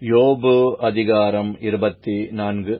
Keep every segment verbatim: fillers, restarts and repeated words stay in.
யோபு அதிகாரம் இருபத்தி நான்கு.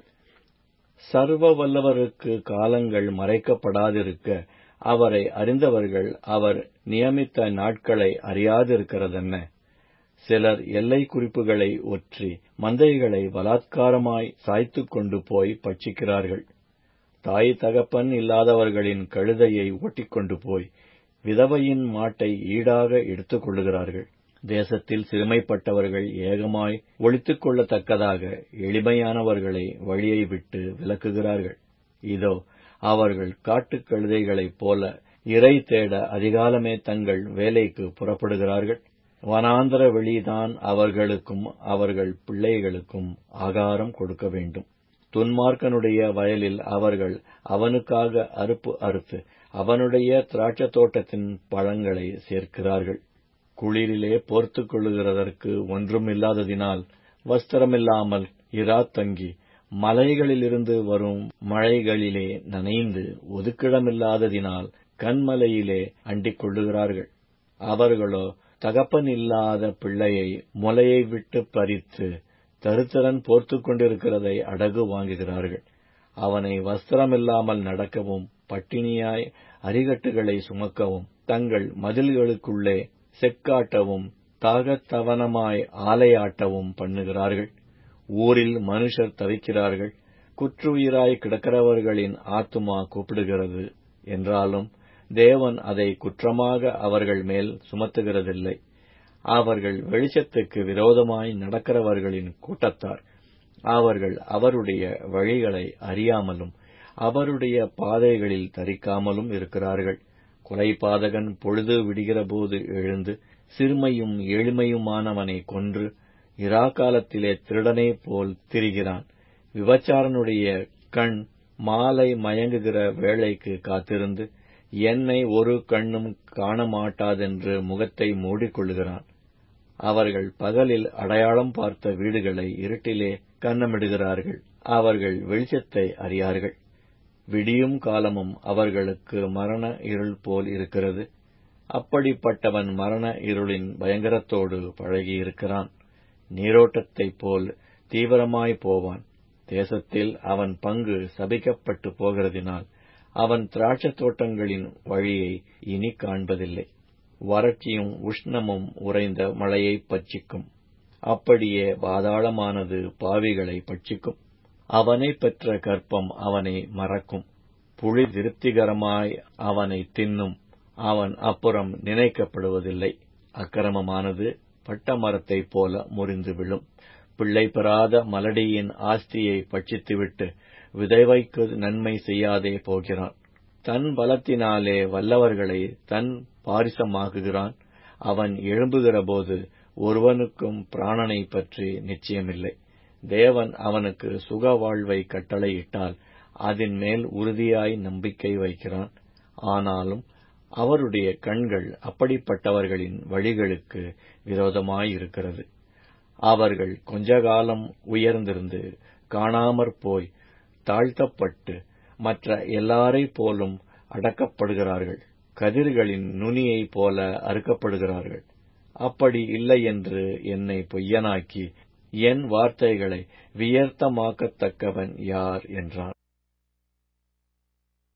சர்வ வல்லவருக்கு காலங்கள் மறைக்கப்படாதிருக்க, அவரை அறிந்தவர்கள் அவர் நியமித்த நாட்களை அறியாதிருக்கிறதென்ன? சிலர் எல்லை குறிப்புகளை ஒற்றி மந்தைகளை பலாத்காரமாய் சாய்த்துக் கொண்டு போய் பட்சிக்கிறார்கள். தாய் தகப்பன் இல்லாதவர்களின் கழுதையை ஓட்டிக்கொண்டு போய் விதவையின் மாட்டை ஈடாக எடுத்துக் கொள்ளுகிறார்கள். தேசத்தில் சிறுமைப்பட்டவர்கள் ஏகமாய் ஒளித்துக் கொள்ளத்தக்கதாக எளிமையானவர்களை வழியை விட்டு விலக்குகிறார்கள். இதோ, அவர்கள் காட்டுக் கழுதைகளைப் போல இரை தேட அதிகாலமே தங்கள் வேலைக்கு புறப்படுகிறார்கள். வனாந்தர வெளிதான் அவர்களுக்கும் அவர்கள் பிள்ளைகளுக்கும் ஆகாரம் கொடுக்க வேண்டும். துன்மார்க்கனுடைய வயலில் அவர்கள் அவனுக்காக அறுப்பு அறுத்து அவனுடைய திராட்சத் தோட்டத்தின் பழங்களை சேர்க்கிறார்கள். குளிரிலே போர்த்துக் கொள்ளுகிறதற்கு ஒன்றுமில்லாததினால் வஸ்திரமில்லாமல் இராத்தங்கி மலைகளிலிருந்து வரும் மழைகளிலே நனைந்து ஒதுக்கிடமில்லாததினால் கண்மலையிலே அண்டிக் கொள்ளுகிறார்கள். அவர்களோ தகப்பன் இல்லாத பிள்ளையை முலையை விட்டு பறித்து தருத்திரன் போர்த்துக் கொண்டிருக்கிறதை அடகு வாங்குகிறார்கள். அவனை வஸ்திரமில்லாமல் நடக்கவும் பட்டினியாய் அரிகட்டுகளை சுமக்கவும் தங்கள் மதில்களுக்குள்ளே செக்காட்டவும் தாகத்தவனமாய் ஆலையாட்டவும் பண்ணுகிறார்கள். ஊரில் மனுஷர் தவிக்கிறார்கள். குற்றுயிராய் கிடக்கிறவர்களின் ஆத்துமா கூப்பிடுகிறது என்றாலும் தேவன் அதை குற்றமாக அவர்கள் மேல் சுமத்துகிறதில்லை. அவர்கள் வெளிச்சத்துக்கு விரோதமாய் நடக்கிறவர்களின் கூட்டத்தார். அவர்கள் அவருடைய வழிகளை அறியாமலும் அவருடைய பாதைகளில் தரிக்காமலும் இருக்கிறார்கள். கொலைபாதகன் பொழுது விடுகிறபோது எழுந்து சிறுமையும் எளிமையுமானவனை கொன்று இராக்காலத்திலே திருடனை போல் திரிகிறான். விபச்சாரனுடைய கண் மாலை மயங்குகிற வேளைக்கு காத்திருந்து என்னை ஒரு கண்ணும் காணமாட்டாதென்று முகத்தை மூடிக்கொள்ளுகிறான். அவர்கள் பகலில் அடையாளம் பார்த்த வீடுகளை இருட்டிலே கன்னமிடுகிறார்கள். அவர்கள் வெளிச்சத்தை அறியார்கள். விடியும் காலமும் அவர்களுக்கு மரண இருள் போல் இருக்கிறது. அப்படிப்பட்டவன் மரண இருளின் பயங்கரத்தோடு பழகியிருக்கிறான். நீரோட்டத்தைப் போல் தீவிரமாய் போவான். தேசத்தில் அவன் பங்கு சபிக்கப்பட்டு போகிறதினால் அவன் திராட்சத் தோட்டங்களின் வழியை இனி காண்பதில்லை. வறட்சியும் உஷ்ணமும் உறைந்த மழையை பட்சிக்கும். அப்படியே பாதாளமானது பாவிகளை பட்சிக்கும். அவனை பெற்ற கர்ப்பம் அவனை மறக்கும். புளி திருப்திகரமாய் அவனை தின்னும். அவன் அப்புறம் நினைக்கப்படுவதில்லை. அக்கிரமமானது பட்ட மரத்தைப் போல முறிந்து விழும். பிள்ளை பெறாத மலடியின் ஆஸ்தியை பட்சித்துவிட்டு விதவைக்கு நன்மை செய்யாதே போகிறான். தன் பலத்தினாலே வல்லவர்களை தன் பாரிசமாக்குகிறான். அவன் எழும்புகிறபோது ஒருவனுக்கும் பிராணனை பற்றி நிச்சயமில்லை. தேவன் அவனுக்கு சுக வாழ்வை கட்டளையிட்டால் அதன் மேல் உறுதியாய் நம்பிக்கை வைக்கிறான். ஆனாலும் அவருடைய கண்கள் அப்படிப்பட்டவர்களின் வழிகளுக்கு விரோதமாயிருக்கிறது. அவர்கள் கொஞ்ச காலம் உயர்ந்திருந்து காணாமற் போய் தாழ்த்தப்பட்டு மற்ற எல்லாரைப் போலும் அடக்கப்படுகிறார்கள். கதிர்களின் நுனியைப் போல அறுக்கப்படுகிறார்கள். அப்படி இல்லை என்று என்னை பொய்யனாக்கி என் வார்த்தைகளை வியர்த்தமாக்கத்தக்கவன் யார் என்றான்.